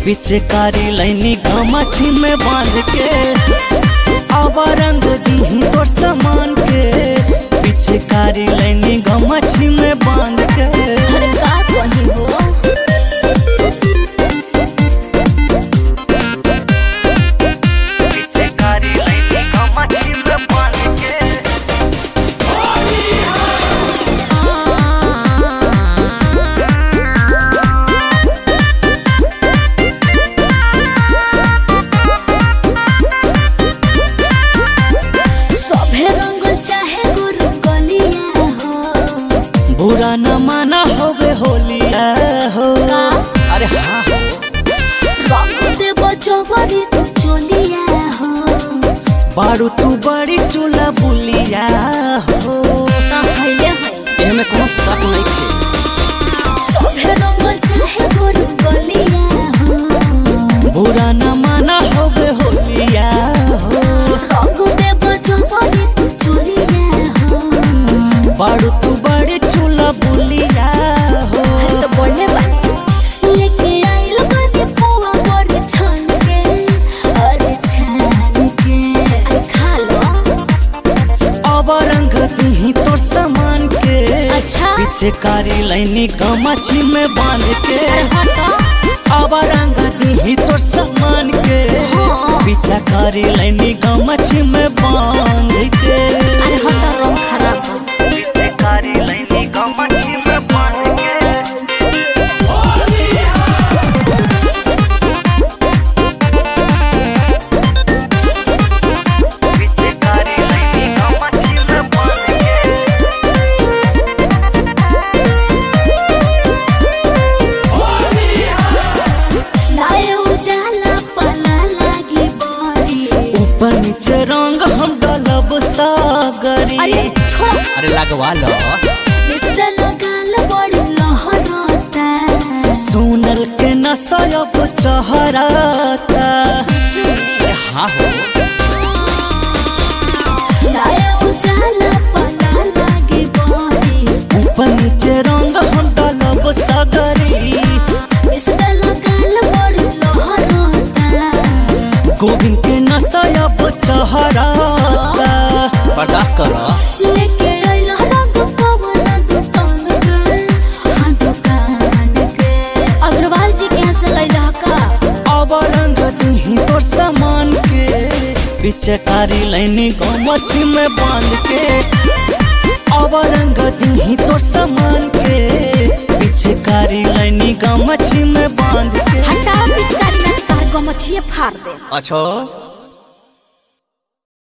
पिचकारी लैनी गमछी में बांध के अब रंग दीही तोर सामान के पिचकारी लैनी गमछी में बांध के। अरे का कही हो पिचकारी लैनी गमछी में बांध के। बुरा न माना होवे होलिया हो। अरे हाँ हो रंग दे बजबरी तू चोलिया हो। बारू तू बड़ी चूल्हा बुलिया हो। एमे कोनो शक नहीं थे। सभे रंग चाहे गोर गलिया हो। बुरा न माना होवे होलिया हो। रंग दे बजबरी तू चोलिया हो। बारू तू बड़ी चूल्हा बुलिया हो। तो बोले बानी लेके आइल बानी पुआ बड़ी छान के। अरे छान के अरे खा लो। अब रंग दीही तोर सामान के। अच्छा पिचकारी लैनी गमछी में बांध के। अब रंग दीही तोर सामान के। पिचकारी लैनी गमछी में बांध के। अरे हटा रंग खराब हो। पिचकारी लैनी गमछी में बांध के। पिचकारी लैनी गमछी में बांध के। लाए उजाला पला लागी बड़ी। ऊपर नीचे रंग हम डालब सागरी। अरे छोड़ अरे लगवा लो। मिस्टर लगाल बड़ी लहरता। सोनल के नशा अब चहराता। सच्ची अरे हाँ हो लाए उजाला पला लागी बड़ी। ऊपर नीचे रंग हम डालब सागरी। मिस्टर लगाल बड़ी लहरता। गोविंद के नशा अब चहराता। बर्दाश्त करो। लेके आइल रंग पवन दुकान के। हाँ दुकान के अग्रवाल जी के यहाँ से लैल का। अब रंग दीही तोर सामान के। पिचकारी लैनी गमछी में बांध के। अब रंग दीही तोर सामान के। पिचकारी लैनी गमछी में बांध के। हटा पिचकारी में तार गमछिए फाड़ दे। अच्छा।